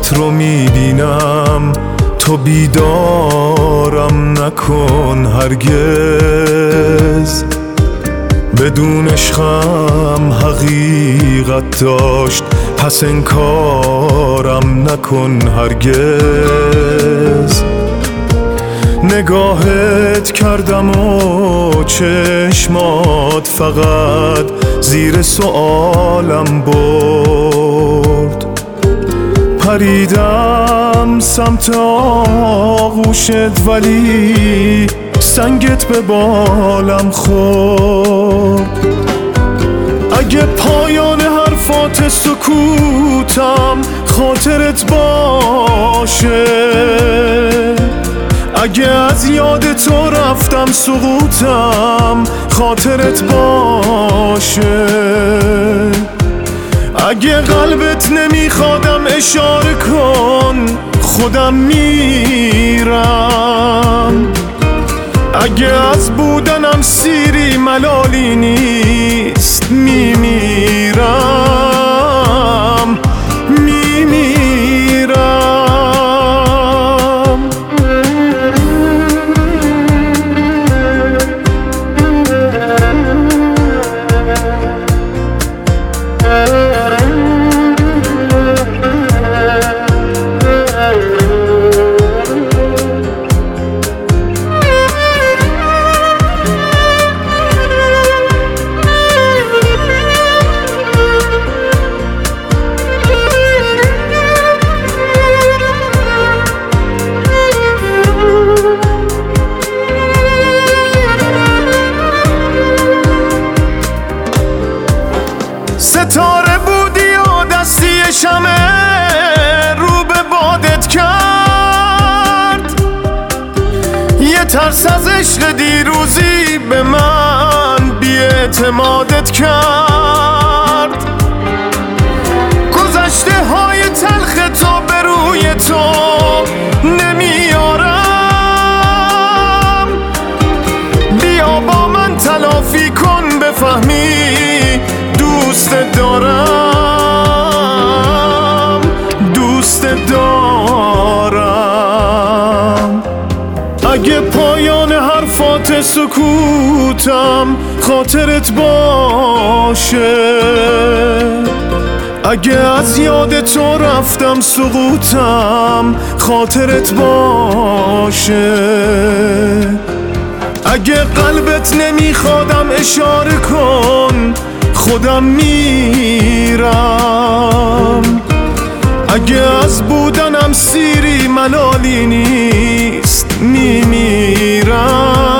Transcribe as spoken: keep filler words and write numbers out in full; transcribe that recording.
خوابت رو میبینم، تو بیدارم نکن هرگز. بدون عشقم حقیقت داشت، پس انکارم نکن هرگز. نگاهت کردم و چشمات فقط زیر سؤالم برد. پریدم سمت آغوشت ولی سنگت به بالم خورد. اگه پایان حرفات سکوتم خاطرت باشه، اگه از یاد تو رفتم سقوطم خاطرت باشه. اگه قلبت نمیخوادم اشاره کن، خودم میرم. اگه از بودنم سیری ملالی نیست، میمیرم میمیرم. ستاره بودی و دستی شمع رو به بادت کرد. یه ترس از عشق دیروزی به من بی‌اعتمادت کرد. گذشته های تلخ تو به روی تو نمیارم. بیا با من تلافی کن بفهمی دوست دارم، دوست دارم. اگه پایان حرفات سکوتم خاطرت باشه، اگه از یاد تو رفتم سقوطم خاطرت باشه. اگه قلبت نمیخوادم اشاره کن، خودم میرم. اگه از بودنم سیری ملالی نیست، میمیرم.